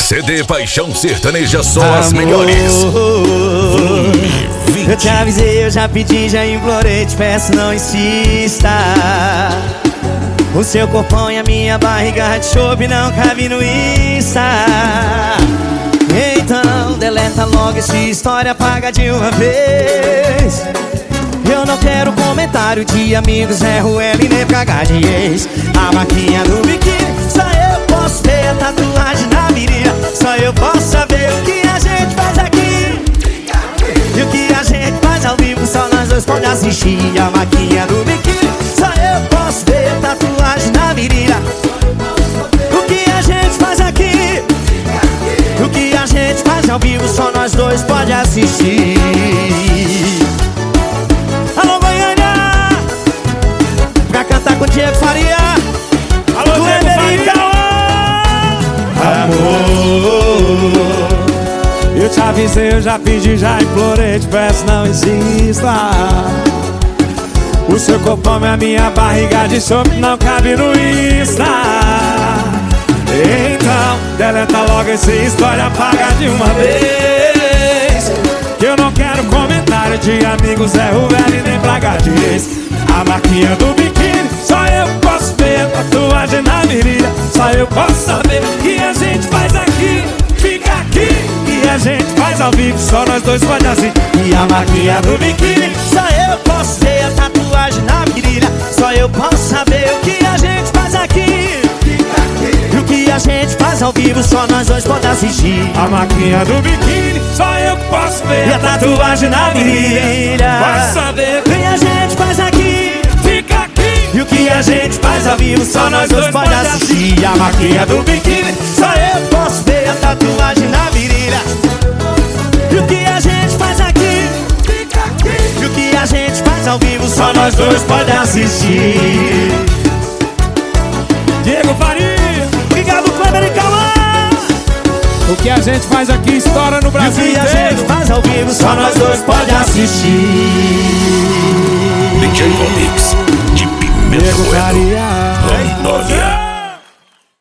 CD Paixão Sertaneja, só as melhores. Volume 20. Eu te avisei, eu já pedi, já implorei, te peço, não insista. O seu corpão e a minha barriga de chope não cabe no Insta. Então deleta logo essa história, apaga de uma vez. Eu não quero comentário de amigos, é Ruela e nem cagar de ex. A marquinha do biquíni, só eu posso ver a tatuagem na virilha. Só eu posso saber o que a gente faz aqui. E o que a gente faz ao vivo, só nós dois podemos assistir. A marquinha do biquíni, só eu posso ver a tatuagem na virilha. O que a gente faz aqui, o que a gente faz ao vivo, só nós dois podemos assistir. Alô, Goiânia, pra cantar com o Diego Faria. Alô, Diego Faria. Amor, eu te avisei, eu já pedi, já implorei, te peço, não insista. O seu corpão é a minha barriga de chope, não cabe no Insta. Então, deleta logo essa história, apaga de uma vez. Que eu não quero comentário de amigos, é Ruela e nem praga de ex. A marquinha do biquíni, só eu posso ver a tatuagem na virilha. Só eu posso saber o que a gente faz aqui. Fica aqui, que a gente faz ao vivo, só nós dois pode assim. e a marquinha do biquíni, só eu posso ver a tatuagem na virilha. Só eu posso saber o que a gente faz aqui. E o que a gente faz ao vivo, só nós dois podemos assistir. A marquinha do biquíni, só eu posso ver E a tatuagem na virilha, Posso saber o que a gente faz aqui. Fica aqui, E o que a gente faz ao vivo, só nós dois podemos assistir. A marquinha do biquíni, só eu posso ver a tatuagem na virilha. E o que a gente faz aqui, fica aqui. e o que a gente faz ao vivo, só nós dois podemos assistir. Diego Faria. Obrigado, Kleber e Cauã. O que a gente faz aqui estoura no E o Brasil que a inteiro. gente faz ao vivo, só nós dois podemos assistir. DJ Romix de Pimenta Diego Bueno. Faria. Rondônia.